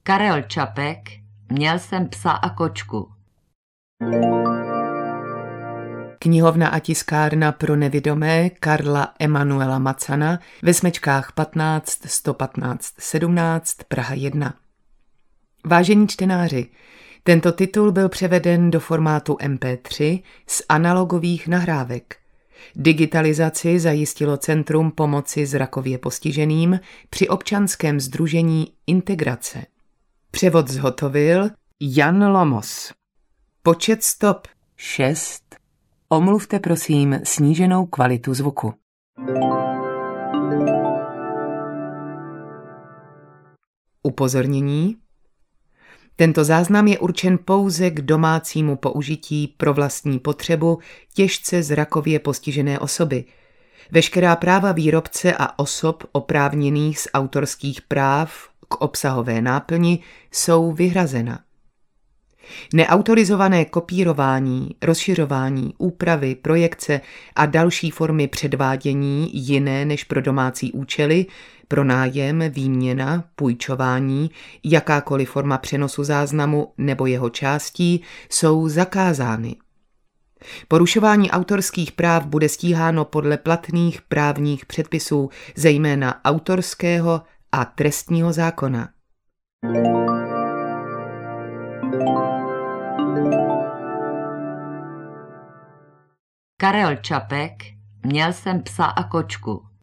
Karel Čapek, Měl jsem psa a kočku. Knihovna a tiskárna pro nevidomé Karla Emanuela Macana ve smečkách 15 115 17 Praha 1. Vážení čtenáři, tento titul byl převeden do formátu MP3 z analogových nahrávek. Digitalizaci zajistilo Centrum pomoci zrakově postiženým při občanském sdružení Integrace. Převod zhotovil Jan Lomos. Počet stop 6. Omluvte prosím sníženou kvalitu zvuku. Upozornění. Tento záznam je určen pouze k domácímu použití pro vlastní potřebu těžce zrakově postižené osoby. Veškerá práva výrobce a osob oprávněných z autorských práv k obsahové náplni jsou vyhrazena. Neautorizované kopírování, rozšiřování, úpravy, projekce a další formy předvádění jiné než pro domácí účely, pronájem, výměna, půjčování, jakákoliv forma přenosu záznamu nebo jeho částí jsou zakázány. Porušování autorských práv bude stíháno podle platných právních předpisů, zejména autorského a trestního zákona. Karel Čapek, Měl jsem psa a kočku.